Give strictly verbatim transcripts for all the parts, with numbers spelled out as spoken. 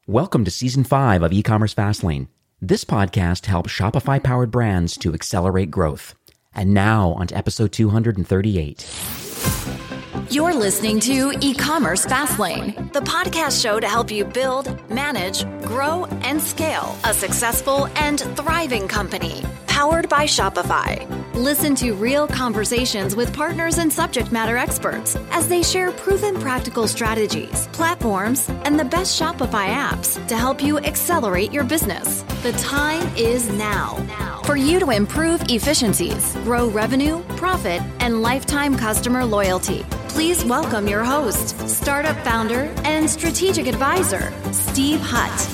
Welcome to Season five of E-Commerce Fastlane. This podcast helps Shopify-powered brands to accelerate growth. And now, on to episode two hundred thirty-eight. You're listening to E-Commerce Fastlane, the podcast show to help you build, manage, grow, and scale a successful and thriving company, powered by Shopify. Listen to real conversations with partners and subject matter experts as they share proven practical strategies, platforms, and the best Shopify apps to help you accelerate your business. The time is now for you to improve efficiencies, grow revenue, profit, and lifetime customer loyalty. Please welcome your host, startup founder and strategic advisor, Steve Hutt.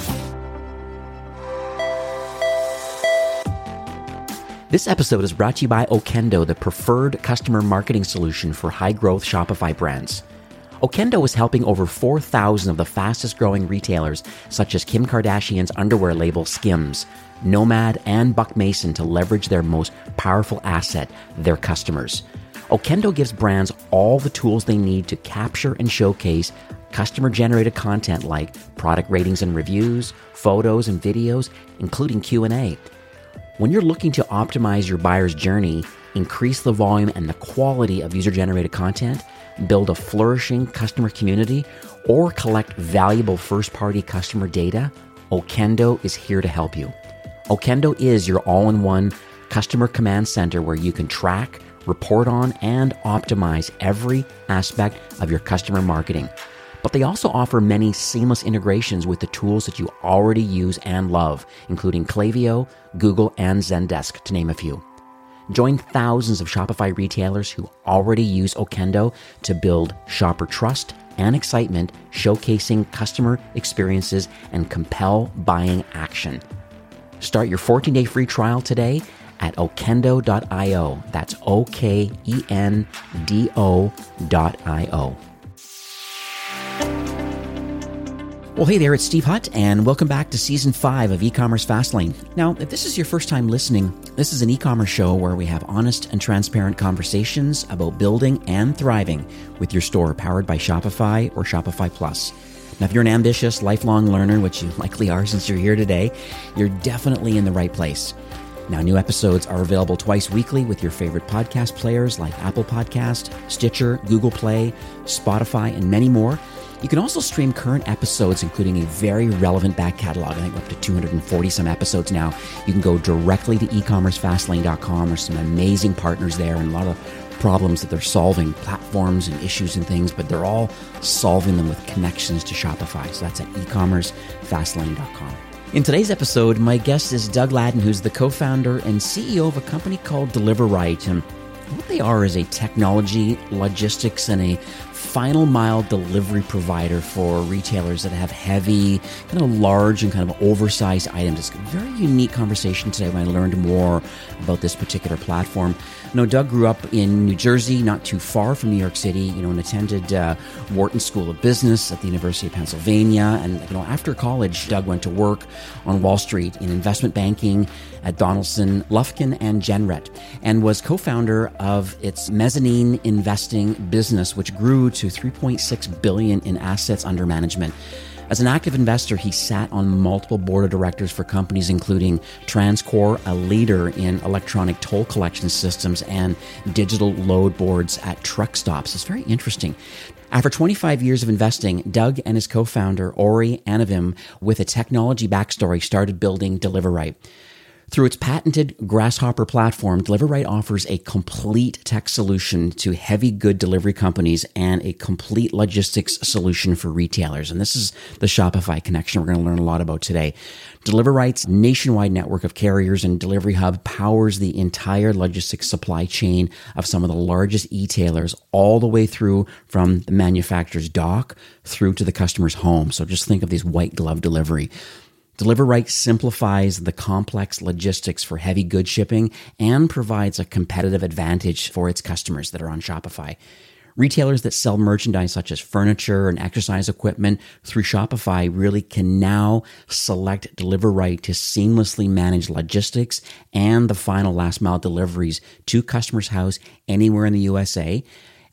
This episode is brought to you by Okendo, the preferred customer marketing solution for high-growth Shopify brands. Okendo is helping over four thousand of the fastest-growing retailers, such as Kim Kardashian's underwear label Skims, Nomad, and Buck Mason to leverage their most powerful asset, their customers. Okendo gives brands all the tools they need to capture and showcase customer-generated content like product ratings and reviews, photos and videos, including Q and A. When you're looking to optimize your buyer's journey, increase the volume and the quality of user-generated content, build a flourishing customer community, or collect valuable first-party customer data, Okendo is here to help you. Okendo is your all-in-one customer command center where you can track, report on, and optimize every aspect of your customer marketing. But they also offer many seamless integrations with the tools that you already use and love, including Klaviyo, Google, and Zendesk, to name a few. Join thousands of Shopify retailers who already use Okendo to build shopper trust and excitement, showcasing customer experiences and compel buying action. Start your fourteen-day free trial today at okendo dot io. That's O K E N D O dot I O. Well, hey there, it's Steve Hutt, and welcome back to Season five of E-Commerce Fastlane. Now, if this is your first time listening, this is an e-commerce show where we have honest and transparent conversations about building and thriving with your store powered by Shopify or Shopify Plus. Now, if you're an ambitious, lifelong learner, which you likely are since you're here today, you're definitely in the right place. Now, new episodes are available twice weekly with your favorite podcast players like Apple Podcast, Stitcher, Google Play, Spotify, and many more. You can also stream current episodes, including a very relevant back catalog. I think we're up to two hundred forty some episodes now. You can go directly to e commerce fastlane dot com. There's some amazing partners there and a lot of problems that they're solving, platforms and issues and things, but they're all solving them with connections to Shopify. So that's at e commerce fastlane dot com. In today's episode, my guest is Doug Ladden, who's the co-founder and C E O of a company called DeliverRight. And what they are is a technology, logistics, and a final mile delivery provider for retailers that have heavy, kind of large and kind of oversized items. It's a very unique conversation today when I learned more about this particular platform. You know, Doug grew up in New Jersey, not too far from New York City, you know, and attended uh, Wharton School of Business at the University of Pennsylvania. And, you know, after college, Doug went to work on Wall Street in investment banking at Donaldson, Lufkin, and Genret, and was co-founder of its mezzanine investing business, which grew to three point six billion dollars in assets under management. As an active investor, he sat on multiple board of directors for companies including TransCore, a leader in electronic toll collection systems, and digital load boards at truck stops. It's very interesting. After twenty-five years of investing, Doug and his co-founder, Ori Anavim, with a technology backstory, started building DeliverRight. Through its patented Grasshopper platform, DeliverRight offers a complete tech solution to heavy good delivery companies and a complete logistics solution for retailers. And this is the Shopify connection we're going to learn a lot about today. DeliverRight's nationwide network of carriers and delivery hub powers the entire logistics supply chain of some of the largest e-tailers, all the way through from the manufacturer's dock through to the customer's home. So just think of these white glove delivery. DeliverRight simplifies the complex logistics for heavy goods shipping and provides a competitive advantage for its customers that are on Shopify. Retailers that sell merchandise such as furniture and exercise equipment through Shopify really can now select DeliverRight to seamlessly manage logistics and the final last mile deliveries to customers' house anywhere in the U S A.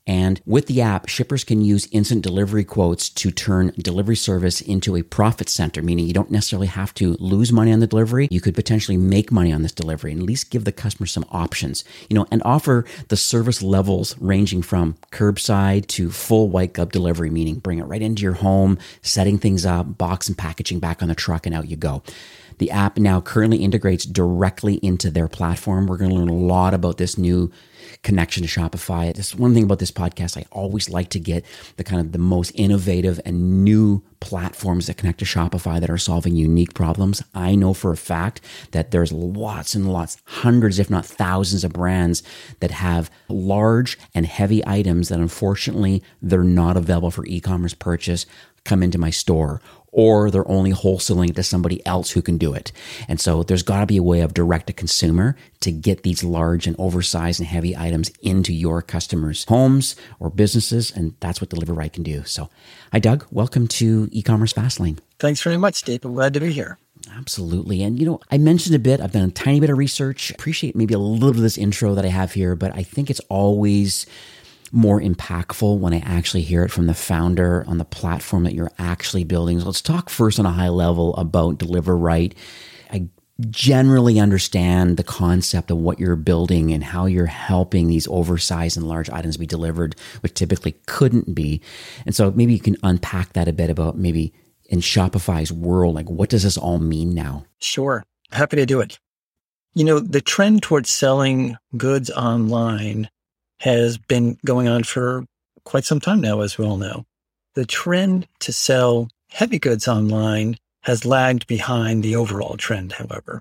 And with the app, shippers can use instant delivery quotes to turn delivery service into a profit center, meaning you don't necessarily have to lose money on the delivery. You could potentially make money on this delivery and at least give the customer some options, you know, and offer the service levels ranging from curbside to full white glove delivery, meaning bring it right into your home, setting things up, box and packaging back on the truck, and out you go. The app now currently integrates directly into their platform. We're going to learn a lot about this new connection to Shopify. This one thing about this podcast, I always like to get the kind of the most innovative and new platforms that connect to Shopify that are solving unique problems. I know for a fact that there's lots and lots, hundreds, if not thousands of brands that have large and heavy items that unfortunately they're not available for e-commerce purchase come into my store, or they're only wholesaling it to somebody else who can do it. And so there's got to be a way of direct to consumer to get these large and oversized and heavy items into your customers' homes or businesses. And that's what Deliver Right can do. So hi, Doug. Welcome to E-commerce Fastlane. Thanks very much, Steve. I'm glad to be here. Absolutely. And, you know, I mentioned a bit, I've done a tiny bit of research. Appreciate maybe a little bit of this intro that I have here, but I think it's always more impactful when I actually hear it from the founder on the platform that you're actually building. So let's talk first on a high level about Deliver Right. I generally understand the concept of what you're building and how you're helping these oversized and large items be delivered, which typically couldn't be. And so maybe you can unpack that a bit about maybe in Shopify's world, like what does this all mean now? Sure. Happy to do it. You know, the trend towards selling goods online has been going on for quite some time now, as we all know. The trend to sell heavy goods online has lagged behind the overall trend, however.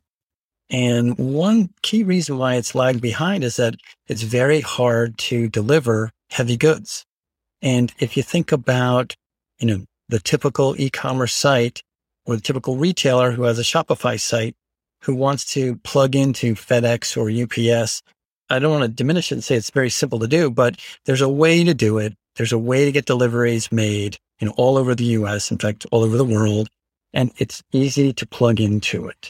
And one key reason why it's lagged behind is that it's very hard to deliver heavy goods. And if you think about, you know, the typical e-commerce site or the typical retailer who has a Shopify site who wants to plug into FedEx or U P S, I don't want to diminish it and say it's very simple to do, but there's a way to do it. There's a way to get deliveries made, you know, all over the U S, in fact, all over the world, and it's easy to plug into it.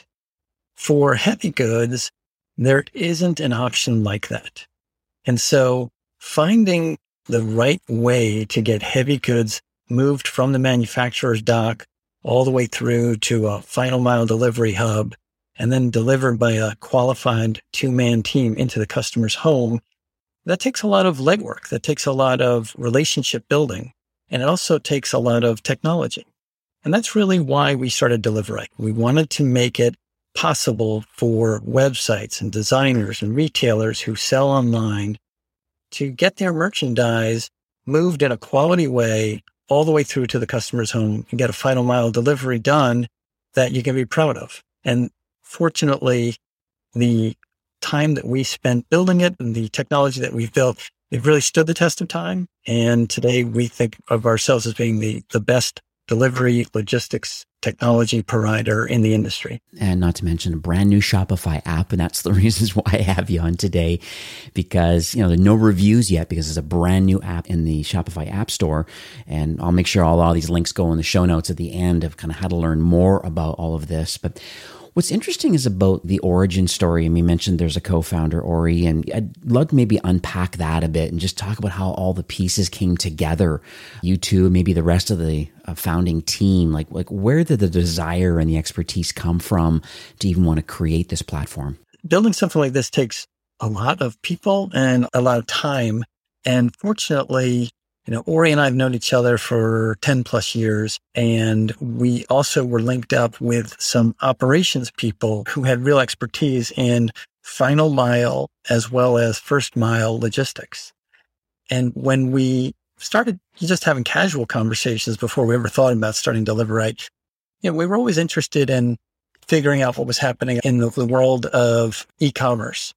For heavy goods, there isn't an option like that. And so finding the right way to get heavy goods moved from the manufacturer's dock all the way through to a final mile delivery hub and then delivered by a qualified two-man team into the customer's home, that takes a lot of legwork. That takes a lot of relationship building. And it also takes a lot of technology. And that's really why we started Deliver Right. We wanted to make it possible for websites and designers and retailers who sell online to get their merchandise moved in a quality way all the way through to the customer's home and get a final mile delivery done that you can be proud of. And fortunately, the time that we spent building it and the technology that we've built, they've really stood the test of time. And today we think of ourselves as being the, the best delivery logistics technology provider in the industry. And not to mention a brand new Shopify app. And that's the reasons why I have you on today, because, you know, there are no reviews yet because it's a brand new app in the Shopify App Store. And I'll make sure all, all these links go in the show notes at the end of kind of how to learn more about all of this. But what's interesting is about the origin story. And we mentioned there's a co-founder, Ori, and I'd love to maybe unpack that a bit and just talk about how all the pieces came together. You two, maybe the rest of the uh, founding team, like, like where did the desire and the expertise come from to even want to create this platform? Building something like this takes a lot of people and a lot of time. And fortunately, you know, Ori and I have known each other for ten plus years, and we also were linked up with some operations people who had real expertise in final mile as well as first mile logistics. And when we started just having casual conversations before we ever thought about starting Deliver Right, you know, we were always interested in figuring out what was happening in the, the world of e-commerce.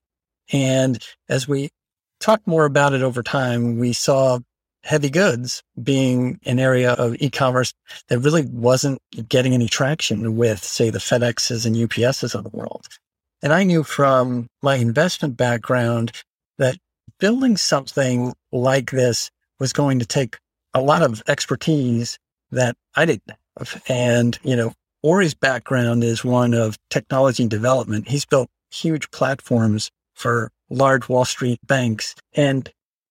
And as we talked more about it over time, we saw heavy goods being an area of e-commerce that really wasn't getting any traction with, say, the FedExes and U P S's of the world. And I knew from my investment background that building something like this was going to take a lot of expertise that I didn't have. And, you know, Ori's background is one of technology development. He's built huge platforms for large Wall Street banks. And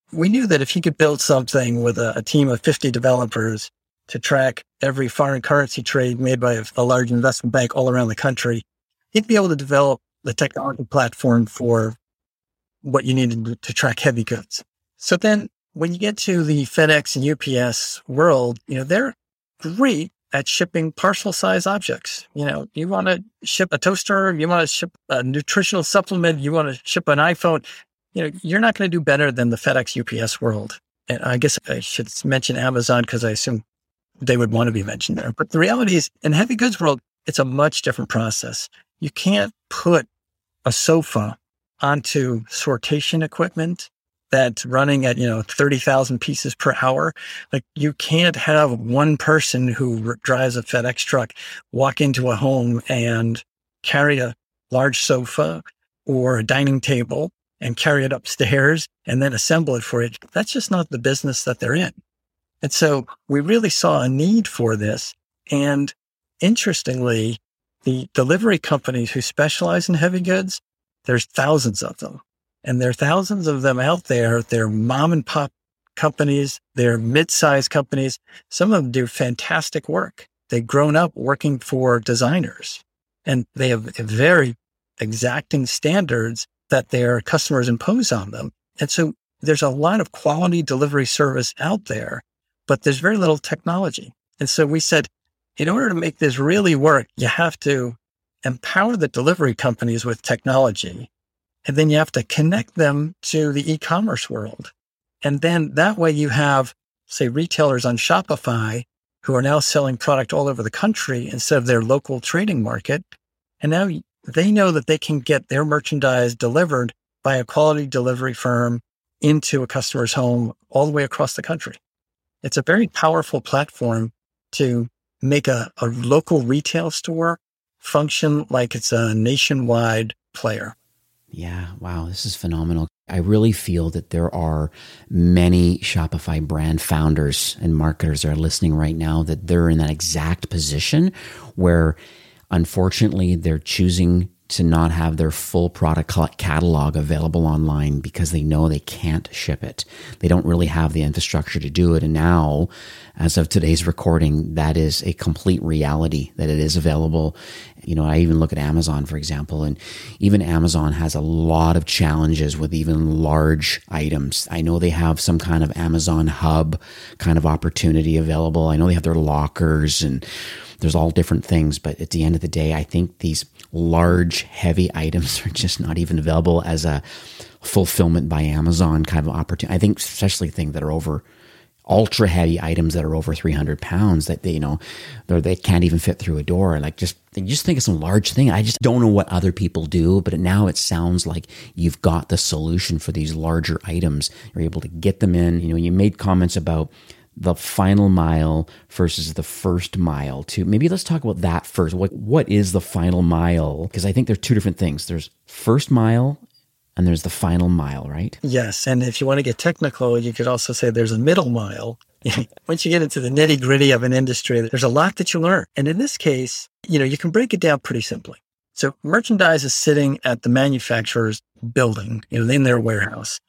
we knew that if he could build something with a, a team of fifty developers to track every foreign currency trade made by a, a large investment bank all around the country, he'd be able to develop the technology platform for what you needed to, to track heavy goods. So then when you get to the FedEx and U P S world, you know, they're great at shipping parcel size objects. You know, you want to ship a toaster, you want to ship a nutritional supplement, you want to ship an iPhone, you know, you're not going to do better than the FedEx U P S world. And I guess I should mention Amazon because I assume they would want to be mentioned there. But the reality is in heavy goods world, it's a much different process. You can't put a sofa onto sortation equipment that's running at, you know, thirty thousand pieces per hour. Like you can't have one person who r- drives a FedEx truck walk into a home and carry a large sofa or a dining table and carry it upstairs and then assemble it for it. That's just not the business that they're in. And so we really saw a need for this. And interestingly, the delivery companies who specialize in heavy goods, there's thousands of them. And there are thousands of them out there. They're mom and pop companies. They're mid-sized companies. Some of them do fantastic work. They've grown up working for designers and they have very exacting standards that their customers impose on them. And so there's a lot of quality delivery service out there, but there's very little technology. And so we said, in order to make this really work, you have to empower the delivery companies with technology. And then you have to connect them to the e-commerce world. And then that way you have, say, retailers on Shopify who are now selling product all over the country instead of their local trading market. And now they know that they can get their merchandise delivered by a quality delivery firm into a customer's home all the way across the country. It's a very powerful platform to make a, a local retail store function like it's a nationwide player. Yeah. Wow. This is phenomenal. I really feel that there are many Shopify brand founders and marketers that are listening right now that they're in that exact position where unfortunately they're choosing to not have their full product catalog available online because they know they can't ship it. They don't really have the infrastructure to do it. And now, as of today's recording, that is a complete reality that it is available. You know, I even look at Amazon, for example, and even Amazon has a lot of challenges with even large items. I know they have some kind of Amazon hub kind of opportunity available. I know they have their lockers and there's all different things, but at the end of the day, I think these large, heavy items are just not even available as a fulfillment by Amazon kind of opportunity. I think especially things that are over ultra heavy items that are over three hundred pounds that they, you know, they can't even fit through a door. Like just, you just think of some large thing. I just don't know what other people do, but now it sounds like you've got the solution for these larger items. You're able to get them in. You know, you made comments about the final mile versus the first mile too. Maybe let's talk about that first. What what is the final mile? Because I think there's two different things. There's first mile and there's the final mile, right? Yes. And if you want to get technical, you could also say there's a middle mile. Once you get into the nitty gritty of an industry, there's a lot that you learn. And in this case, you know, you can break it down pretty simply. So merchandise is sitting at the manufacturer's building, you know, in their warehouse.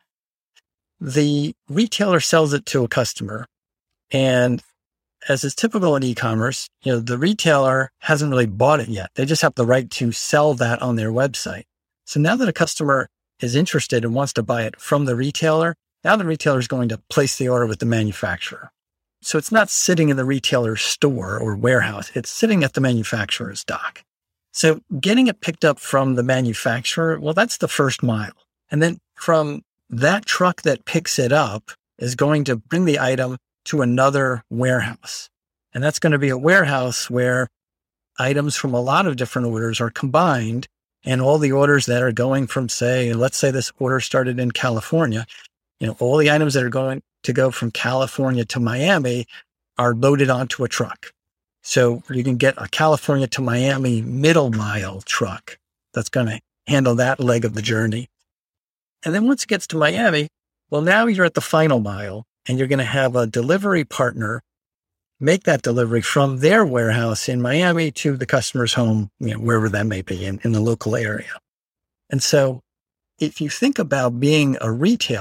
The retailer sells it to a customer. And as is typical in e-commerce, you know, the retailer hasn't really bought it yet. They just have the right to sell that on their website. So now that a customer is interested and wants to buy it from the retailer, now the retailer is going to place the order with the manufacturer. So it's not sitting in the retailer's store or warehouse. It's sitting at the manufacturer's dock. So getting it picked up from the manufacturer, well, that's the first mile. And then from that truck that picks it up is going to bring the item to another warehouse. And that's going to be a warehouse where items from a lot of different orders are combined, and all the orders that are going from, say, let's say this order started in California, you know, all the items that are going to go from California to Miami are loaded onto a truck. So you can get a California to Miami middle mile truck that's going to handle that leg of the journey. And then once it gets to Miami, well, now you're at the final mile. And you're going to have a delivery partner make that delivery from their warehouse in Miami to the customer's home, you know, wherever that may be in, in the local area. And so if you think about being a retailer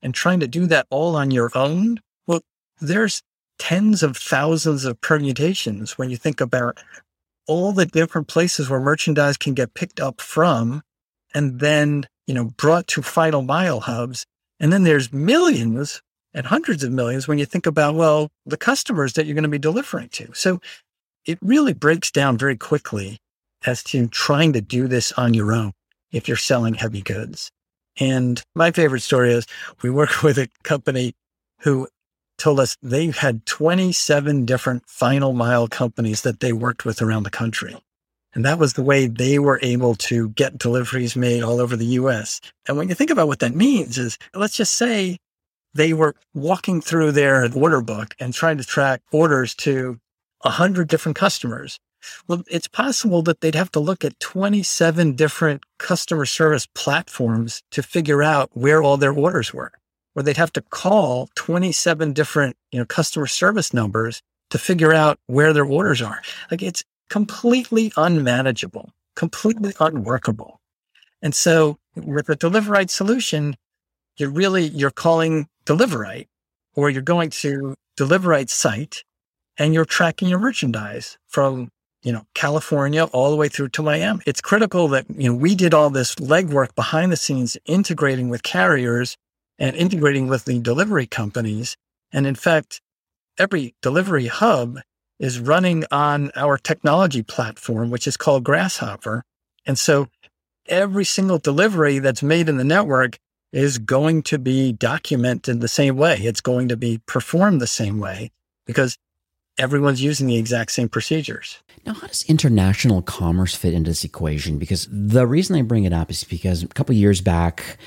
and trying to do that all on your own, well, there's tens of thousands of permutations when you think about all the different places where merchandise can get picked up from and then, you know, brought to final mile hubs. And then there's millions and hundreds of millions when you think about, well, the customers that you're going to be delivering to. So it really breaks down very quickly as to trying to do this on your own if you're selling heavy goods. And my favorite story is we work with a company who told us they had twenty-seven different final mile companies that they worked with around the country. And that was the way they were able to get deliveries made all over the U S. And when you think about what that means is, let's just say they were walking through their order book and trying to track orders to one hundred different customers. Well, it's possible that they'd have to look at twenty-seven different customer service platforms to figure out where all their orders were. Or they'd have to call twenty-seven different, you know, customer service numbers to figure out where their orders are. Like, it's completely unmanageable, completely unworkable. And so with a Deliverite solution, you're really, you're calling Deliverite, or you're going to Deliverite's site and you're tracking your merchandise from, you know, California all the way through to Miami. It's critical that, you know, we did all this legwork behind the scenes, integrating with carriers and integrating with the delivery companies. And in fact, every delivery hub is running on our technology platform, which is called Grasshopper. And so every single delivery that's made in the network is going to be documented the same way. It's going to be performed the same way because everyone's using the exact same procedures. Now, how does international commerce fit into this equation? Because the reason I bring it up is because a couple of years back,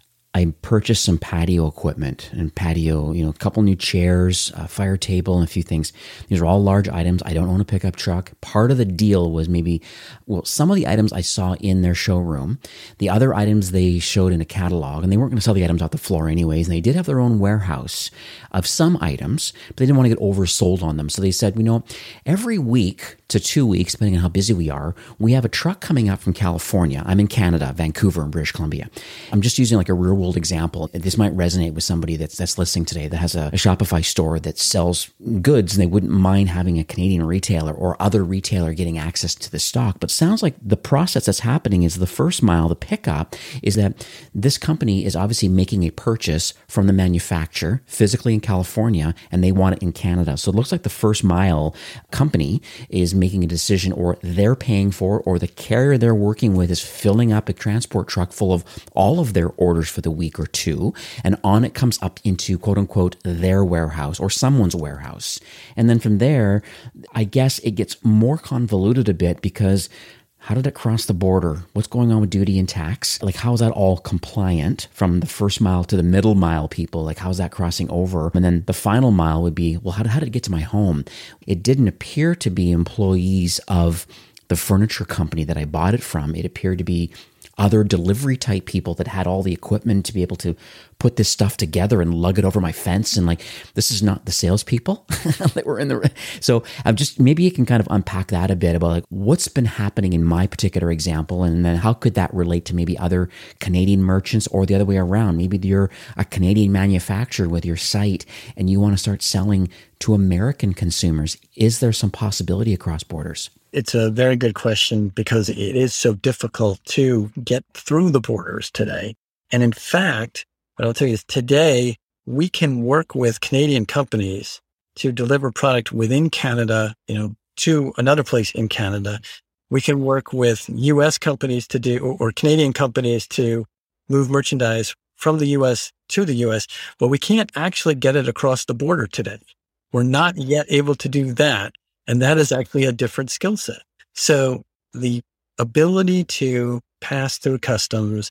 I purchased some patio equipment and patio, you know, a couple new chairs, a fire table, and a few things. These are all large items. I don't own a pickup truck. Part of the deal was maybe, well, some of the items I saw in their showroom. The other items they showed in a catalog, and they weren't going to sell the items off the floor anyways. And they did have their own warehouse of some items, but they didn't want to get oversold on them. So they said, you know, every week to two weeks, depending on how busy we are, we have a truck coming up from California. I'm in Canada, Vancouver, in British Columbia. I'm just using like a real world example. This might resonate with somebody that's that's listening today that has a, a Shopify store that sells goods and they wouldn't mind having a Canadian retailer or other retailer getting access to the stock. But it sounds like the process that's happening is the first mile, the pickup, is that this company is obviously making a purchase from the manufacturer physically in California and they want it in Canada. So it looks like the first mile company is making a decision, or they're paying for, or the carrier they're working with is filling up a transport truck full of all of their orders for the week or two, and on it comes up into quote unquote their warehouse or someone's warehouse. And then from there, I guess it gets more convoluted a bit because how did it cross the border? What's going on with duty and tax? Like, how is that all compliant from the first mile to the middle mile people? Like, how's that crossing over? And then the final mile would be, well, how, how did it get to my home? It didn't appear to be employees of the furniture company that I bought it from. It appeared to be other delivery type people that had all the equipment to be able to put this stuff together and lug it over my fence. And like, this is not the salespeople that were in the, so I'm just, maybe you can kind of unpack that a bit about like what's been happening in my particular example. And then how could that relate to maybe other Canadian merchants or the other way around? Maybe you're a Canadian manufacturer with your site and you want to start selling to American consumers. Is there some possibility across borders? It's a very good question because it is so difficult to get through the borders today. And in fact, what I'll tell you is today, we can work with Canadian companies to deliver product within Canada, you know, to another place in Canada. We can work with U S companies to do, or, or Canadian companies to move merchandise from the U S to the U S, but we can't actually get it across the border today. We're not yet able to do that. And that is actually a different skill set. So the ability to pass through customs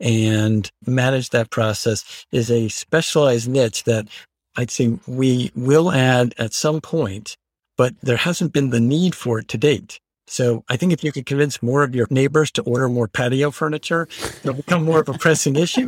and manage that process is a specialized niche that I'd say we will add at some point, but there hasn't been the need for it to date. So I think if you could convince more of your neighbors to order more patio furniture, it'll become more of a pressing issue.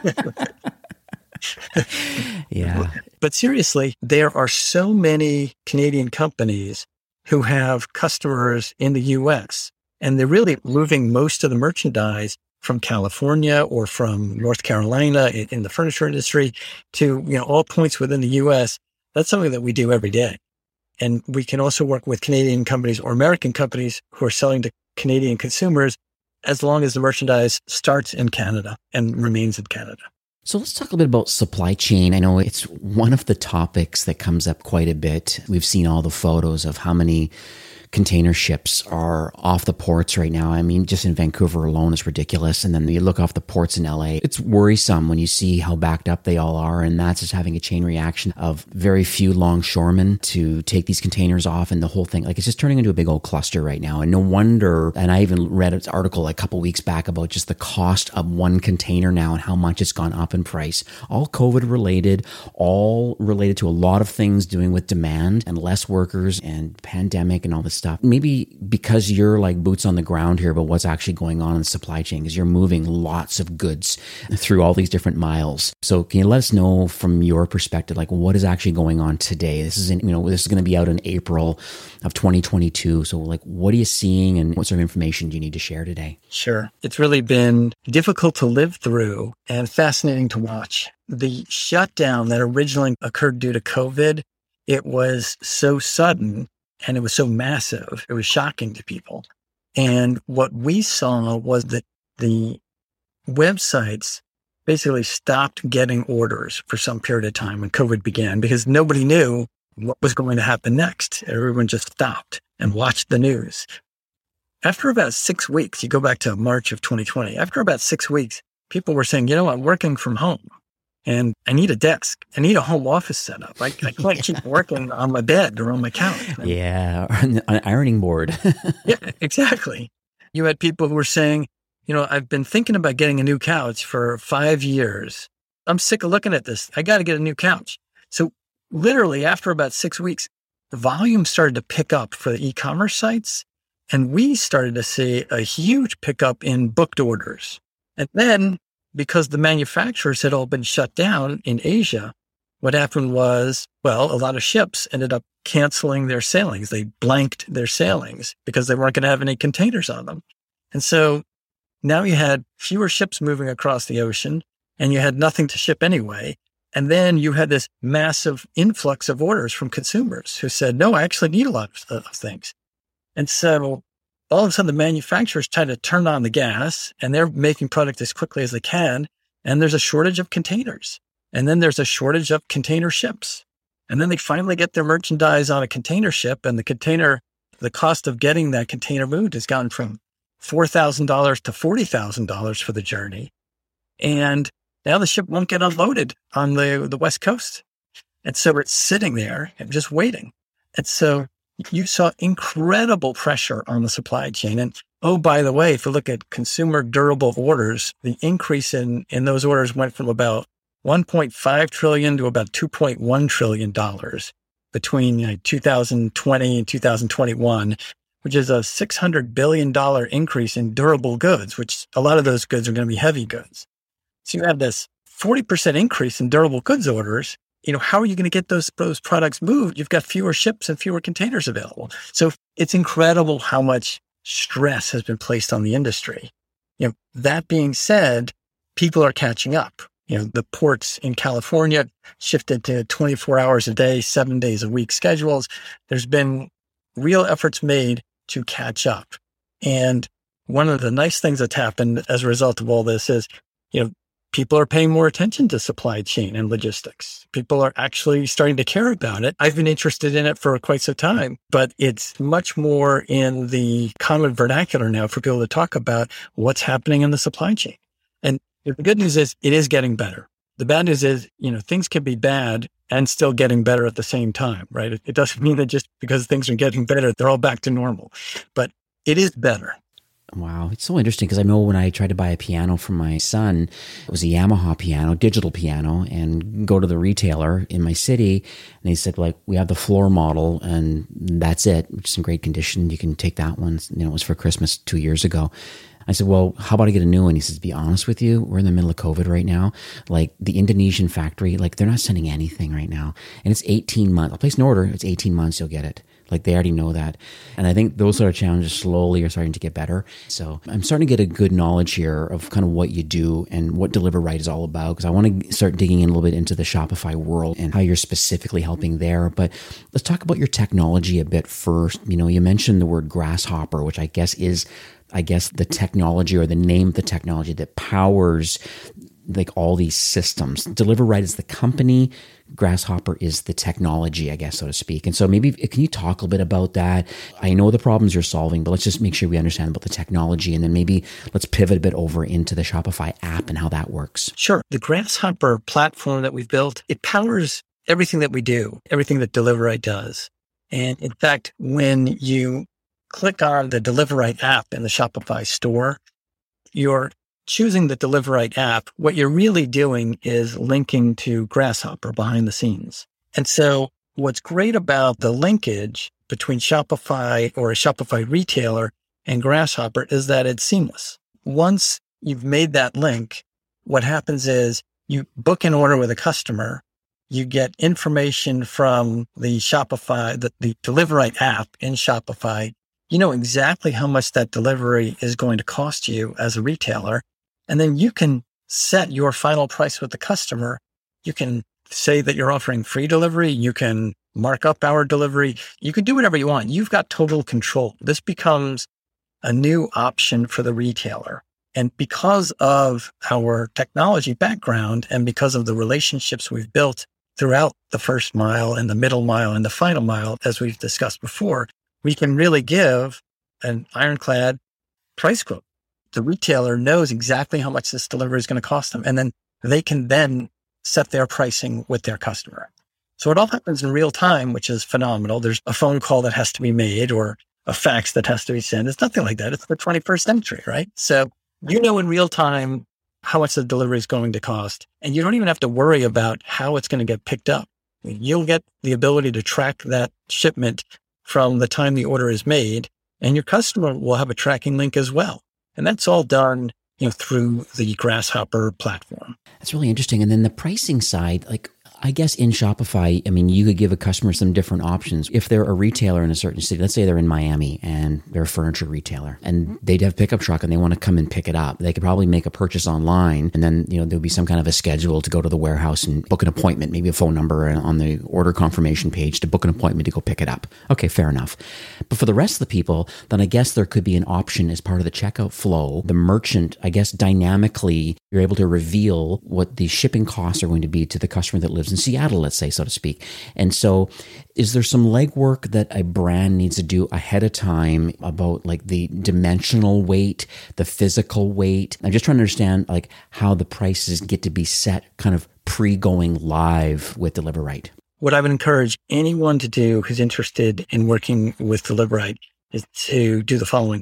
Yeah. But seriously, there are so many Canadian companies who have customers in the U S, and they're really moving most of the merchandise from California or from North Carolina in, in the furniture industry to, you know, all points within the U S, that's something that we do every day. And we can also work with Canadian companies or American companies who are selling to Canadian consumers as long as the merchandise starts in Canada and remains in Canada. So let's talk a bit about supply chain. I know it's one of the topics that comes up quite a bit. We've seen all the photos of how many container ships are off the ports right now. I mean, just in Vancouver alone is ridiculous. And then you look off the ports in L A, it's worrisome when you see how backed up they all are. And that's just having a chain reaction of very few longshoremen to take these containers off and the whole thing. Like, it's just turning into a big old cluster right now. And no wonder, and I even read an article a couple weeks back about just the cost of one container now and how much it's gone up in price. All COVID related, all related to a lot of things doing with demand and less workers and pandemic and all this stuff. Maybe because you're like boots on the ground here, but what's actually going on in the supply chain is you're moving lots of goods through all these different miles. So can you let us know from your perspective, like what is actually going on today? This is, in, you know, this is going to be out in April of twenty twenty-two. So like, what are you seeing and what sort of information do you need to share today? Sure. It's really been difficult to live through and fascinating to watch. The shutdown that originally occurred due to COVID, it was so sudden. And it was so massive. It was shocking to people. And what we saw was that the websites basically stopped getting orders for some period of time when COVID began because nobody knew what was going to happen next. Everyone just stopped and watched the news. After about six weeks, you go back to March of twenty twenty, after about six weeks, people were saying, you know, I'm working from home. And I need a desk. I need a home office setup. I, I can't keep working on my bed or on my couch. Yeah, on an ironing board. Yeah, exactly. You had people who were saying, you know, I've been thinking about getting a new couch for five years. I'm sick of looking at this. I got to get a new couch. So literally after about six weeks, the volume started to pick up for the e-commerce sites. And we started to see a huge pickup in booked orders. And then because the manufacturers had all been shut down in Asia, what happened was, well, a lot of ships ended up canceling their sailings. They blanked their sailings because they weren't going to have any containers on them. And so now you had fewer ships moving across the ocean and you had nothing to ship anyway. And then you had this massive influx of orders from consumers who said, no, I actually need a lot of, of things. And so all of a sudden, the manufacturers try to turn on the gas and they're making product as quickly as they can. And there's a shortage of containers. And then there's a shortage of container ships. And then they finally get their merchandise on a container ship. And the container, the cost of getting that container moved has gone from four thousand dollars to forty thousand dollars for the journey. And now the ship won't get unloaded on the, the West Coast. And so it's sitting there and just waiting. And so you saw incredible pressure on the supply chain. And oh, by the way, if you look at consumer durable orders, the increase in, in those orders went from about one point five trillion dollars to about two point one trillion dollars between you know, two thousand twenty and two thousand twenty-one, which is a six hundred billion dollars increase in durable goods, which a lot of those goods are going to be heavy goods. So you have this forty percent increase in durable goods orders. You know, how are you going to get those, those products moved? You've got fewer ships and fewer containers available. So it's incredible how much stress has been placed on the industry. You know, that being said, people are catching up. You know, the ports in California shifted to twenty-four hours a day, seven days a week schedules. There's been real efforts made to catch up. And one of the nice things that's happened as a result of all this is, you know, people are paying more attention to supply chain and logistics. People are actually starting to care about it. I've been interested in it for quite some time, but it's much more in the common vernacular now for people to talk about what's happening in the supply chain. And the good news is it is getting better. The bad news is, you know, things can be bad and still getting better at the same time, right? It, it doesn't mean that just because things are getting better, they're all back to normal, but it is better. Wow. It's so interesting because I know when I tried to buy a piano for my son, it was a Yamaha piano, digital piano, and go to the retailer in my city. And they said, like, we have the floor model and that's it, which is in great condition. You can take that one. You know, it was for Christmas two years ago. I said, well, how about I get a new one? He says, to be honest with you, we're in the middle of COVID right now. Like the Indonesian factory, like they're not sending anything right now. And it's eighteen months. I'll place an order. It's eighteen months. You'll get it. Like they already know that. And I think those sort of challenges slowly are starting to get better. So I'm starting to get a good knowledge here of kind of what you do and what Deliver Right is all about, because I want to start digging in a little bit into the Shopify world and how you're specifically helping there. But let's talk about your technology a bit first. You know, you mentioned the word Grasshopper, which I guess is, I guess, the technology or the name of the technology that powers like all these systems. Deliver Right is the company. Grasshopper is the technology, I guess, so to speak. And so maybe can you talk a little bit about that? I know the problems you're solving, but let's just make sure we understand about the technology. And then maybe let's pivot a bit over into the Shopify app and how that works. Sure. The Grasshopper platform that we've built, it powers everything that we do, everything that Deliver Right does. And in fact, when you click on the Deliver Right app in the Shopify store, you're choosing the Deliver Right app. What you're really doing is linking to Grasshopper behind the scenes. And so what's great about the linkage between Shopify or a Shopify retailer and Grasshopper is that it's seamless. Once you've made that link, what happens is you book an order with a customer, you get information from the Shopify, the, the Deliver Right app in Shopify. You know exactly how much that delivery is going to cost you as a retailer. And then you can set your final price with the customer. You can say that you're offering free delivery. You can mark up our delivery. You can do whatever you want. You've got total control. This becomes a new option for the retailer. And because of our technology background and because of the relationships we've built throughout the first mile and the middle mile and the final mile, as we've discussed before, we can really give an ironclad price quote. The retailer knows exactly how much this delivery is going to cost them, and then they can then set their pricing with their customer. So it all happens in real time, which is phenomenal. There's a phone call that has to be made or a fax that has to be sent. It's nothing like that. It's the twenty-first century, right? So you know in real time how much the delivery is going to cost, and you don't even have to worry about how it's going to get picked up. You'll get the ability to track that shipment from the time the order is made, and your customer will have a tracking link as well. And that's all done, you know, through the Grasshopper platform. That's really interesting. And then the pricing side, like I guess in Shopify, I mean, you could give a customer some different options. If they're a retailer in a certain city, let's say they're in Miami and they're a furniture retailer and they'd have a pickup truck and they want to come and pick it up. They could probably make a purchase online and then, you know, there'll be some kind of a schedule to go to the warehouse and book an appointment, maybe a phone number on the order confirmation page to book an appointment to go pick it up. Okay, fair enough. But for the rest of the people, then I guess there could be an option as part of the checkout flow. The merchant, I guess dynamically, you're able to reveal what the shipping costs are going to be to the customer that lives in Seattle, let's say, so to speak. And so is there some legwork that a brand needs to do ahead of time about like the dimensional weight, the physical weight? I'm just trying to understand like how the prices get to be set kind of pre-going live with Deliver Right. What I would encourage anyone to do who's interested in working with Deliver Right is to do the following.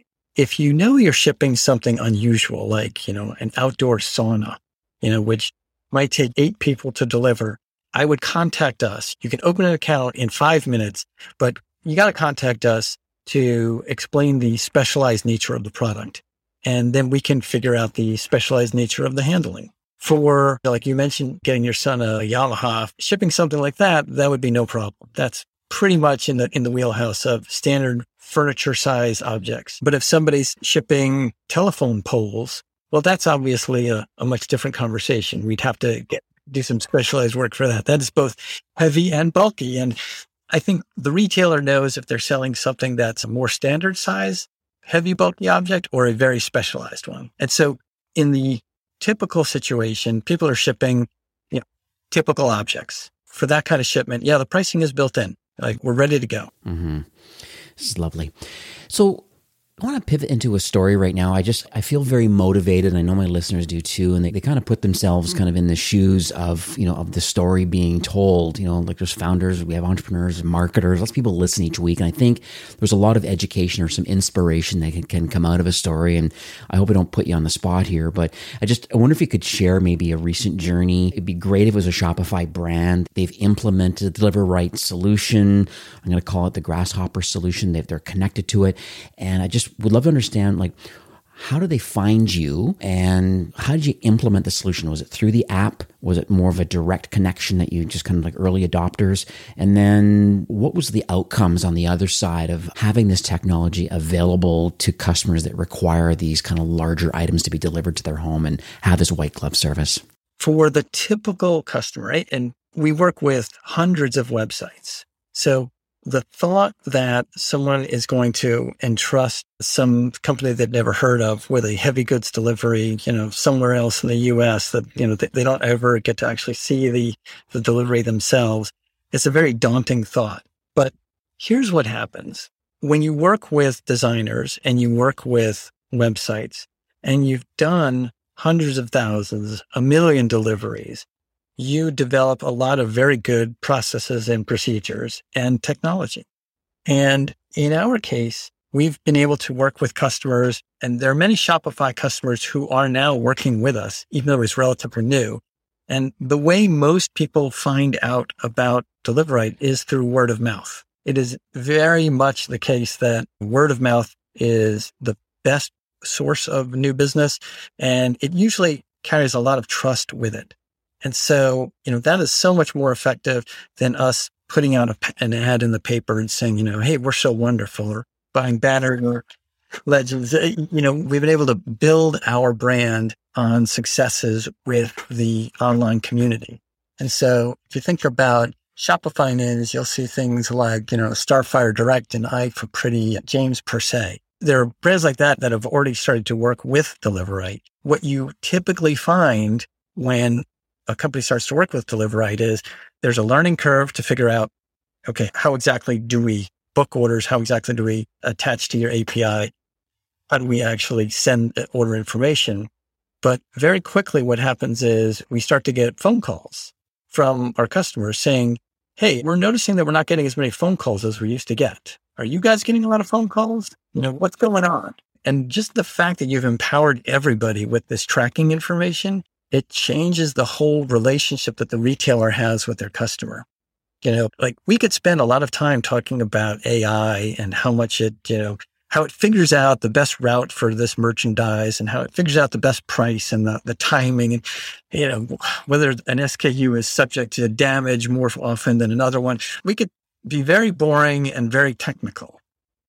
If you know you're shipping something unusual, like, you know, an outdoor sauna, you know, which might take eight people to deliver, I would contact us. You can open an account in five minutes, but you got to contact us to explain the specialized nature of the product. And then we can figure out the specialized nature of the handling. For, like you mentioned, getting your son a Yamaha, shipping something like that, that would be no problem. That's pretty much in the in the wheelhouse of standard furniture size objects. But if somebody's shipping telephone poles, well, that's obviously a, a much different conversation. We'd have to get do some specialized work for that. That is both heavy and bulky. And I think the retailer knows if they're selling something that's a more standard size, heavy, bulky object or a very specialized one. And so in the typical situation, people are shipping, you know, typical objects. For that kind of shipment, yeah, the pricing is built in. Like, we're ready to go. Mm-hmm. This is lovely. So I want to pivot into a story right now. I just, I feel very motivated. I know my listeners do too. And they, they kind of put themselves kind of in the shoes of, you know, of the story being told, you know, like there's founders, we have entrepreneurs, marketers, lots of people listen each week. And I think there's a lot of education or some inspiration that can, can come out of a story. And I hope I don't put you on the spot here, but I just, I wonder if you could share maybe a recent journey. It'd be great if it was a Shopify brand. They've implemented the Deliver Right solution. I'm going to call it the Grasshopper solution. They, they're connected to it. And I just would love to understand, like, how do they find you and how did you implement the solution? Was it through the app? Was it more of a direct connection that you just kind of like early adopters? And then what was the outcomes on the other side of having this technology available to customers that require these kind of larger items to be delivered to their home and have this white glove service? For the typical customer, right? And we work with hundreds of websites. So the thought that someone is going to entrust some company they've never heard of with a heavy goods delivery, you know, somewhere else in the U S that, you know, they, they don't ever get to actually see the, the delivery themselves, it's a very daunting thought. But here's what happens. When you work with designers and you work with websites and you've done hundreds of thousands, a million deliveries, you develop a lot of very good processes and procedures and technology. And in our case, we've been able to work with customers, and there are many Shopify customers who are now working with us, even though it's relatively new. And the way most people find out about Deliverite is through word of mouth. It is very much the case that word of mouth is the best source of new business, and it usually carries a lot of trust with it. And so, you know, that is so much more effective than us putting out a, an ad in the paper and saying, you know, hey, we're so wonderful, or buying banner or legends. You know, we've been able to build our brand on successes with the online community. And so if you think about Shopify names, you'll see things like, you know, Starfire Direct and I for Pretty, James Per Se. There are brands like that that have already started to work with Deliverite. What you typically find when a company starts to work with Deliverite is there's a learning curve to figure out, okay, how exactly do we book orders? How exactly do we attach to your A P I? How do we actually send order information? But very quickly, what happens is we start to get phone calls from our customers saying, hey, we're noticing that we're not getting as many phone calls as we used to get. Are you guys getting a lot of phone calls? You know, what's going on? And just the fact that you've empowered everybody with this tracking information, it changes the whole relationship that the retailer has with their customer. You know, like we could spend a lot of time talking about A I and how much it, you know, how it figures out the best route for this merchandise and how it figures out the best price and the, the timing and, you know, whether an S K U is subject to damage more often than another one. We could be very boring and very technical.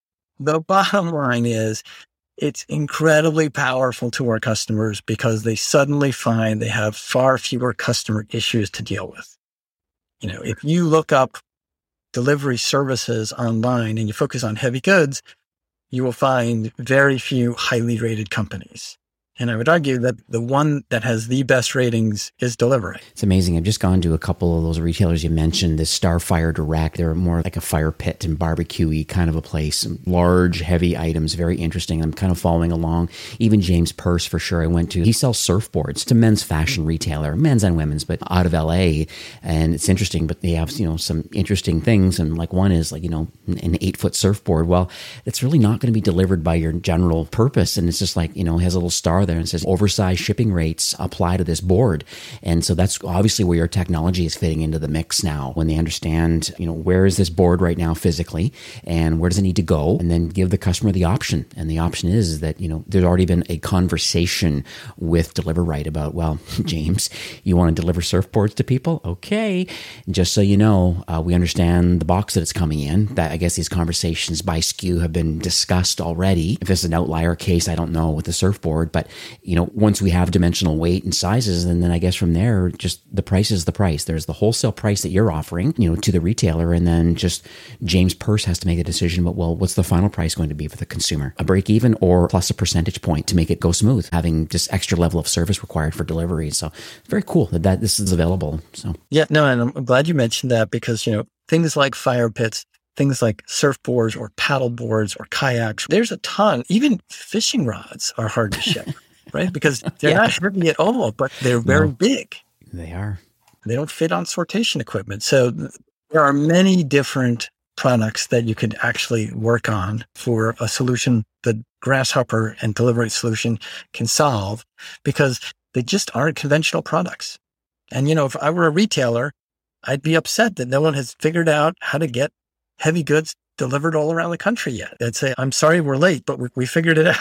The bottom line is, it's incredibly powerful to our customers because they suddenly find they have far fewer customer issues to deal with. You know, if you look up delivery services online and you focus on heavy goods, you will find very few highly rated companies. And I would argue that the one that has the best ratings is Deliverite. It's amazing. I've just gone to a couple of those retailers you mentioned, this Starfire Direct. They're more like a fire pit and barbecue-y kind of a place. Large, heavy items, very interesting. I'm kind of following along. Even James Purse, for sure, I went to. He sells surfboards to men's fashion retailer, men's and women's, but out of L A. And it's interesting, but they have, you know, some interesting things. And like one is like, you know, an eight-foot surfboard. Well, it's really not going to be delivered by your general purpose. And it's just like, you know, it has a little star there and says oversized shipping rates apply to this board. And so that's obviously where your technology is fitting into the mix now, when they understand, you know, where is this board right now physically and where does it need to go, and then give the customer the option. And the option is, is that, you know, there's already been a conversation with Deliverite about, well, James, you want to deliver surfboards to people? Okay. Just so you know, uh, we understand the box that it's coming in. That I guess these conversations by S K U have been discussed already. If it's an outlier case, I don't know with the surfboard, but you know, once we have dimensional weight and sizes, and then I guess from there, just the price is the price. There's the wholesale price that you're offering, you know, to the retailer. And then just James Purse has to make a decision about, well, what's the final price going to be for the consumer? A break even or plus a percentage point to make it go smooth, having just extra level of service required for delivery. So very cool that, that this is available. So yeah, no, and I'm glad you mentioned that because, you know, things like fire pits, things like surfboards or paddle boards or kayaks, there's a ton. Even fishing rods are hard to ship. Right? Because they're yeah. not heavy at all, but they're very no, big. They are. They don't fit on sortation equipment. So there are many different products that you could actually work on for a solution that Grasshopper and Deliverite solution can solve because they just aren't conventional products. And, you know, if I were a retailer, I'd be upset that no one has figured out how to get heavy goods delivered all around the country yet. I'd say, I'm sorry we're late, but we, we figured it out.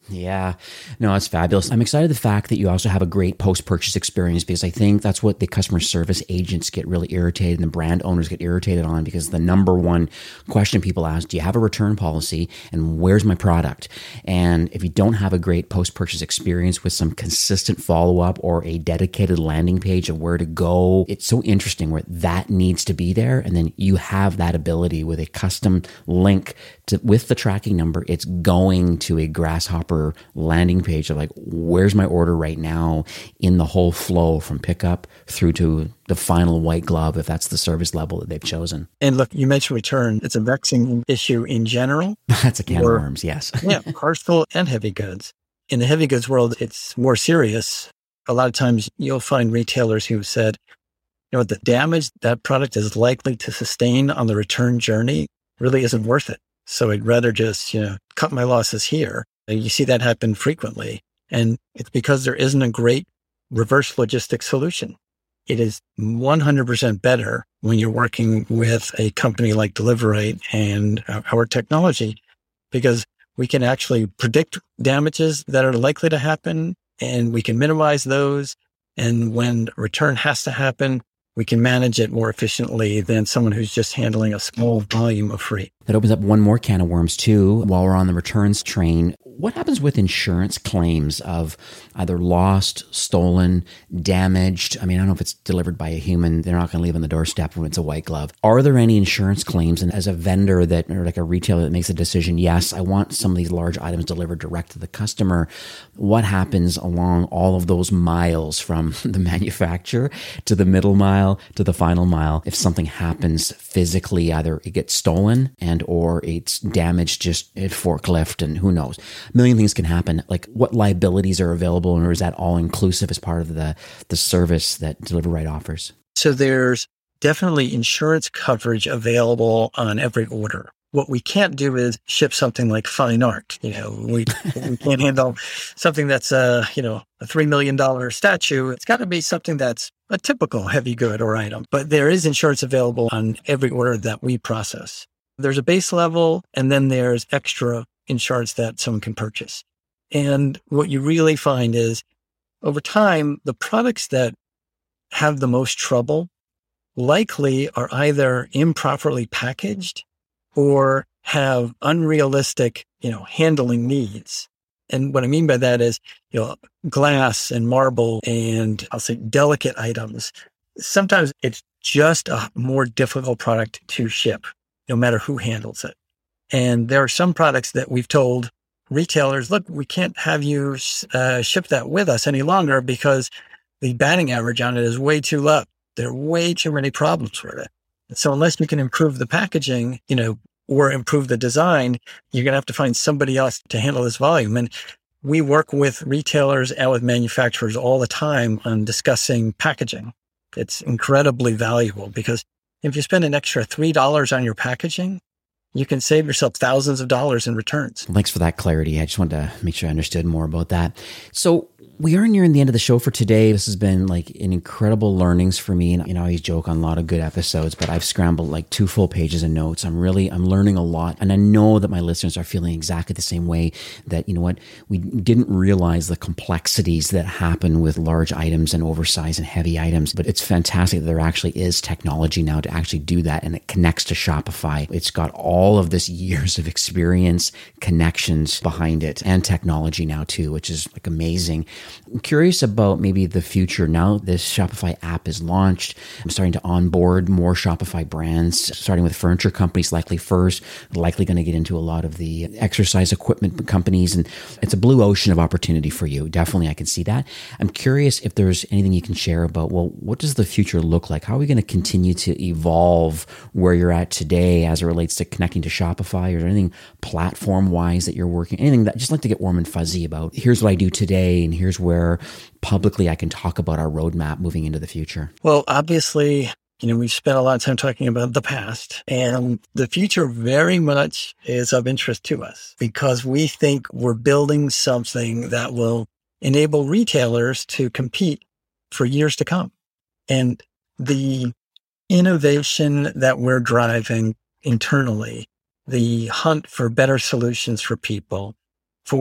Yeah, no, it's fabulous. I'm excited the fact that you also have a great post-purchase experience, because I think that's what the customer service agents get really irritated and the brand owners get irritated on, because the number one question people ask, do you have a return policy and where's my product? And if you don't have a great post-purchase experience with some consistent follow-up or a dedicated landing page of where to go, it's so interesting where that needs to be there. And then you have that ability with a custom link to, with the tracking number, it's going to a Grasshopper landing page of like, where's my order right now in the whole flow from pickup through to the final white glove, if that's the service level that they've chosen. And look, you mentioned return. It's a vexing issue in general. That's a can or, of worms, yes. Yeah, parcel and heavy goods. In the heavy goods world, it's more serious. A lot of times you'll find retailers who said, you know, the damage that product is likely to sustain on the return journey really isn't worth it. So I'd rather just, you know, cut my losses here. You see that happen frequently. And it's because there isn't a great reverse logistics solution. It is one hundred percent better when you're working with a company like Deliverite and our technology, because we can actually predict damages that are likely to happen and we can minimize those. And when return has to happen, we can manage it more efficiently than someone who's just handling a small volume of freight. That opens up one more can of worms too, while we're on the returns train. What happens with insurance claims of either lost, stolen, damaged? I mean, I don't know if it's delivered by a human. They're not going to leave on the doorstep when it's a white glove. Are there any insurance claims? And as a vendor that, or like a retailer that makes a decision, yes, I want some of these large items delivered direct to the customer. What happens along all of those miles from the manufacturer to the middle mile to the final mile if something happens physically? Either it gets stolen and or it's damaged just at forklift, and who knows? A million things can happen. Like, what liabilities are available, or is that all inclusive as part of the, the service that Deliverite offers? So there's definitely insurance coverage available on every order. What we can't do is ship something like fine art. You know, we we can't handle something that's a, you know, a three million dollars statue. It's got to be something that's a typical heavy good or item. But there is insurance available on every order that we process. There's a base level, and then there's extra insurance that someone can purchase. And what you really find is, over time, the products that have the most trouble likely are either improperly packaged or have unrealistic, you know, handling needs. And what I mean by that is, you know, glass and marble and I'll say delicate items. Sometimes it's just a more difficult product to ship, no matter who handles it. And there are some products that we've told retailers, look, we can't have you uh, ship that with us any longer because the batting average on it is way too low. There are way too many problems with it. And so unless you can improve the packaging, you know, or improve the design, you're going to have to find somebody else to handle this volume. And we work with retailers and with manufacturers all the time on discussing packaging. It's incredibly valuable because if you spend an extra three dollars on your packaging, you can save yourself thousands of dollars in returns. Thanks for that clarity. I just wanted to make sure I understood more about that. So we are nearing the end of the show for today. This has been like an incredible learnings for me. And, you know, I always joke on a lot of good episodes, but I've scrambled like two full pages of notes. I'm really, I'm learning a lot. And I know that my listeners are feeling exactly the same way, that, you know what, we didn't realize the complexities that happen with large items and oversized and heavy items. But it's fantastic that there actually is technology now to actually do that. And it connects to Shopify. It's got all of this years of experience, connections behind it, and technology now too, which is like amazing. I'm curious about maybe the future. Now this Shopify app is launched, I'm starting to onboard more Shopify brands, starting with furniture companies likely first, likely going to get into a lot of the exercise equipment companies. And it's a blue ocean of opportunity for you. Definitely, I can see that. I'm curious if there's anything you can share about, well, what does the future look like? How are we going to continue to evolve where you're at today as it relates to connecting to Shopify? Or is there anything platform-wise that you're working, anything that I just like to get warm and fuzzy about? Here's what I do today, and here's where publicly I can talk about our roadmap moving into the future. Well, obviously, you know, we've spent a lot of time talking about the past, and the future very much is of interest to us because we think we're building something that will enable retailers to compete for years to come. And the innovation that we're driving internally, the hunt for better solutions for people, for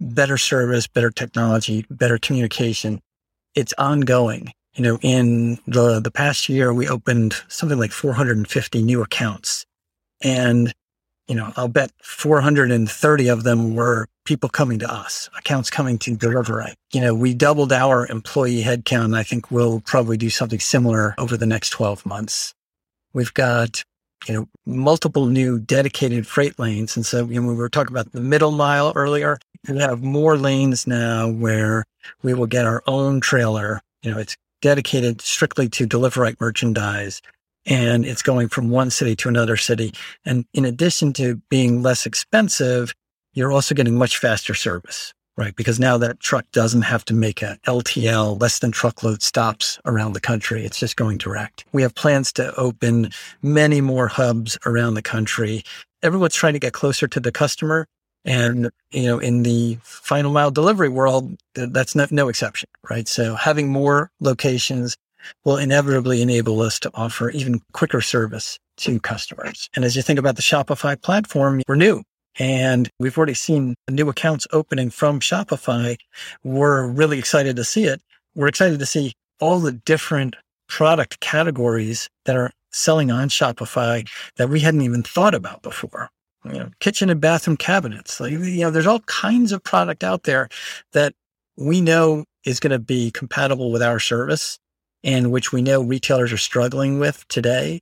better service, better technology, better communication. It's ongoing. You know, in the, the past year, we opened something like four hundred fifty new accounts. And, you know, I'll bet four hundred thirty of them were people coming to us, accounts coming to Deliverite. You know, we doubled our employee headcount, and I think we'll probably do something similar over the next twelve months. We've got, you know, multiple new dedicated freight lanes. And so, you know, we were talking about the middle mile earlier. We have more lanes now where we will get our own trailer. You know, it's dedicated strictly to Deliverite merchandise, and it's going from one city to another city. And in addition to being less expensive, you're also getting much faster service, right? Because now that truck doesn't have to make a L T L, less than truckload stops around the country. It's just going direct. We have plans to open many more hubs around the country. Everyone's trying to get closer to the customer. And, you know, in the final mile delivery world, that's no, no exception, right? So having more locations will inevitably enable us to offer even quicker service to customers. And as you think about the Shopify platform, we're new. And we've already seen new accounts opening from Shopify. We're really excited to see it. We're excited to see all the different product categories that are selling on Shopify that we hadn't even thought about before. You know, kitchen and bathroom cabinets. Like, you know, there's all kinds of product out there that we know is going to be compatible with our service, and which we know retailers are struggling with today,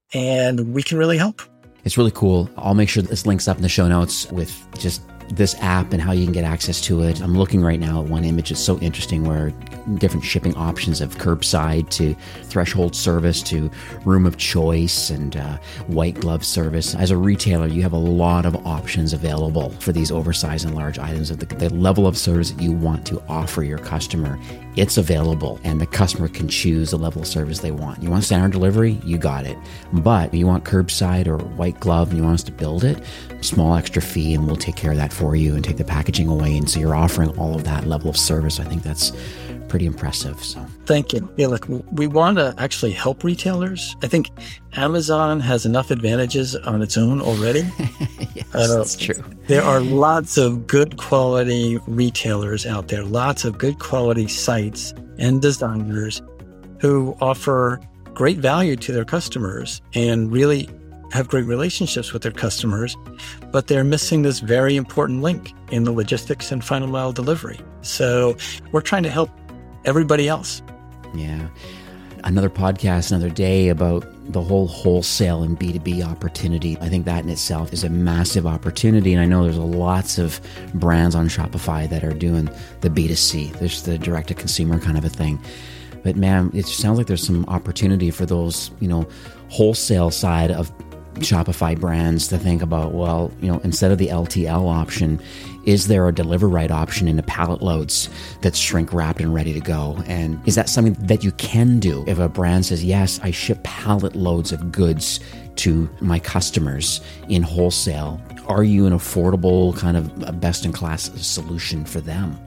and we can really help. It's really cool. I'll make sure this links up in the show notes with just this app and how you can get access to it. I'm looking right now at one image. It's so interesting where different shipping options of curbside to threshold service to room of choice and uh, white glove service. As a retailer, you have a lot of options available for these oversized and large items of the, the level of service that you want to offer your customer. It's available, and the customer can choose the level of service they want. You want standard delivery? You got it. But you want curbside or white glove and you want us to build it, small extra fee, and we'll take care of that for you and take the packaging away. And so you're offering all of that level of service. I think that's pretty impressive. So thank you. Yeah, look, we want to actually help retailers. I think Amazon has enough advantages on its own already. Yes, uh, that's true. There are lots of good quality retailers out there, lots of good quality sites and designers who offer great value to their customers and really have great relationships with their customers, but they're missing this very important link in the logistics and final mile delivery. So we're trying to help everybody else. Yeah. Another podcast, another day about the whole wholesale and B two B opportunity. I think that in itself is a massive opportunity. And I know there's lots of brands on Shopify that are doing the B two C. There's the direct to consumer kind of a thing. But man, it sounds like there's some opportunity for those, you know, wholesale side of Shopify brands to think about, well, you know, instead of the L T L option, is there a Deliverite option in the pallet loads that's shrink wrapped and ready to go? And is that something that you can do if a brand says, yes, I ship pallet loads of goods to my customers in wholesale? Are you an affordable kind of best in class solution for them?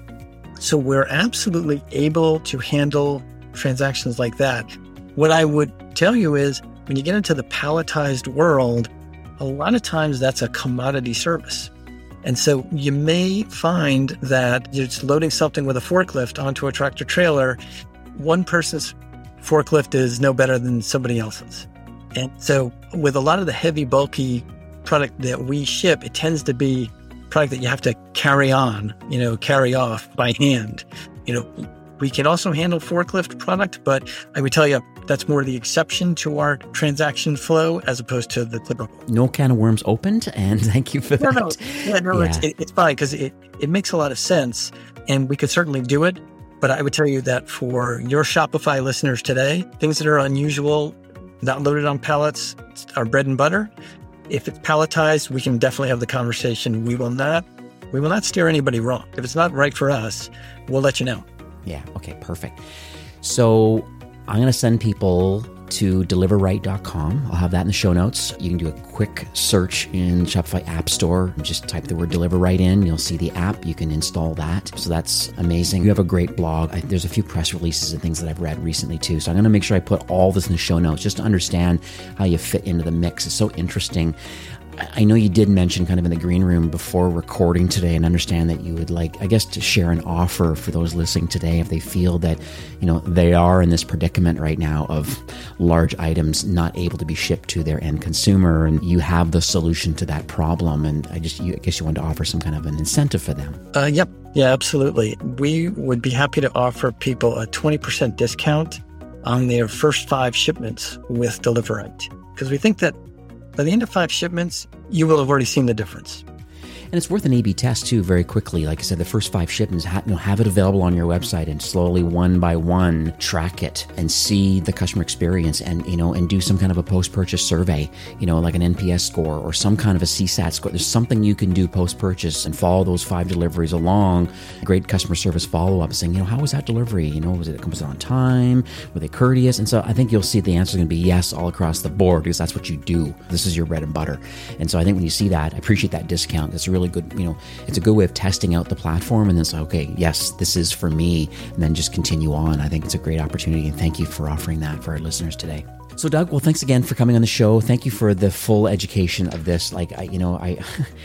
So we're absolutely able to handle transactions like that. What I would tell you is, when you get into the palletized world, a lot of times that's a commodity service. And so you may find that you're just loading something with a forklift onto a tractor trailer. One person's forklift is no better than somebody else's. And so with a lot of the heavy, bulky product that we ship, it tends to be product that you have to carry on, you know, carry off by hand. You know, we can also handle forklift product, but I would tell you that's more the exception to our transaction flow as opposed to the typical. No can of worms opened, and thank you for that. No, no, yeah, no, yeah. It's, it, it's fine because it, it makes a lot of sense, and we could certainly do it. But I would tell you that for your Shopify listeners today, things that are unusual, not loaded on pallets, are bread and butter. If it's palletized, we can definitely have the conversation. We will not, we will not steer anybody wrong. If it's not right for us, we'll let you know. Yeah. Okay. Perfect. So I'm going to send people to deliverite dot com. I'll have that in the show notes. You can do a quick search in Shopify App Store. Just type the word Deliverite in. You'll see the app. You can install that. So that's amazing. You have a great blog. I, there's a few press releases and things that I've read recently too. So I'm going to make sure I put all this in the show notes just to understand how you fit into the mix. It's so interesting. I know you did mention kind of in the green room before recording today, and understand that you would like, I guess, to share an offer for those listening today if they feel that, you know, they are in this predicament right now of large items not able to be shipped to their end consumer, and you have the solution to that problem. And I just, you, I guess you want to offer some kind of an incentive for them. Uh, yep. Yeah, absolutely. We would be happy to offer people a twenty percent discount on their first five shipments with Deliverite, because we think that by the end of five shipments, you will have already seen the difference. And it's worth an A B test too, very quickly. Like I said, the first five shipments, ha- you know, have it available on your website, and slowly, one by one, track it and see the customer experience, and, you know, and do some kind of a post-purchase survey, you know, like an N P S score or some kind of a C SAT score. There's something you can do post-purchase and follow those five deliveries along. Great customer service follow-up, saying, you know, how was that delivery? You know, was it, was it on time? Were they courteous? And so I think you'll see the answer is going to be yes all across the board, because that's what you do. This is your bread and butter. And so I think when you see that, I appreciate that discount. It's really good, you know, it's a good way of testing out the platform, and then say, okay, yes, this is for me, and then just continue on. I think it's a great opportunity, and thank you for offering that for our listeners today. So Doug, well, thanks again for coming on the show. Thank you for the full education of this. Like, I, you know, I,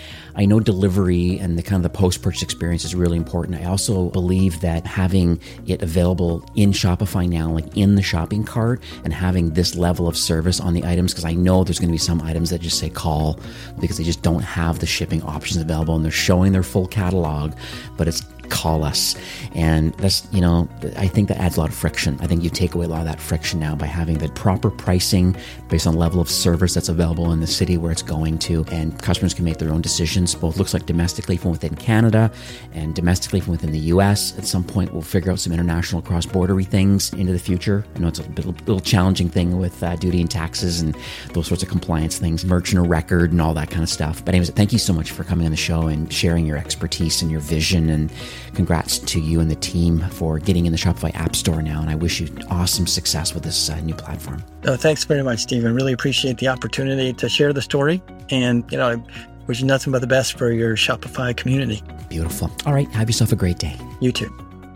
I know delivery and the kind of the post-purchase experience is really important. I also believe that having it available in Shopify now, like in the shopping cart, and having this level of service on the items, because I know there's going to be some items that just say call because they just don't have the shipping options available, and they're showing their full catalog, but it's call us. And that's, you know, I think that adds a lot of friction. I think you take away a lot of that friction now by having the proper pricing based on level of service that's available in the city where it's going to, and customers can make their own decisions, both looks like domestically from within Canada and domestically from within the U S. At some point, we'll figure out some international cross-bordery things into the future. I know it's a little, little challenging thing with uh, duty and taxes and those sorts of compliance things, merchant of record and all that kind of stuff. But anyways, thank you so much for coming on the show and sharing your expertise and your vision, and congrats to you and the team for getting in the Shopify App Store now. And I wish you awesome success with this uh, new platform. Oh, thanks very much, Stephen. Really appreciate the opportunity to share the story. And, you know, I wish you nothing but the best for your Shopify community. Beautiful. All right. Have yourself a great day. You too.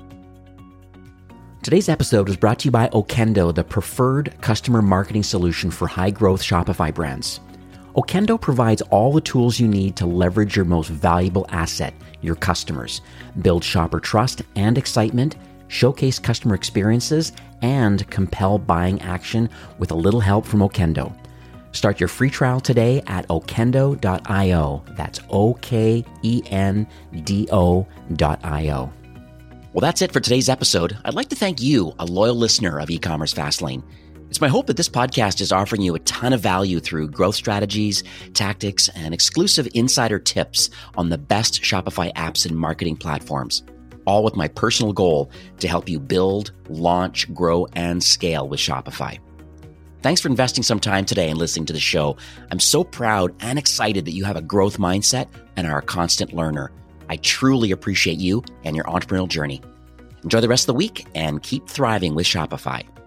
Today's episode was brought to you by Okendo, the preferred customer marketing solution for high-growth Shopify brands. Okendo provides all the tools you need to leverage your most valuable asset, your customers, build shopper trust and excitement, showcase customer experiences, and compel buying action with a little help from Okendo. Start your free trial today at okendo dot io. That's O K E N D O dot I O. Well, that's it for today's episode. I'd like to thank you, a loyal listener of E-commerce Fastlane. It's my hope that this podcast is offering you a ton of value through growth strategies, tactics, and exclusive insider tips on the best Shopify apps and marketing platforms, all with my personal goal to help you build, launch, grow, and scale with Shopify. Thanks for investing some time today and listening to the show. I'm so proud and excited that you have a growth mindset and are a constant learner. I truly appreciate you and your entrepreneurial journey. Enjoy the rest of the week and keep thriving with Shopify.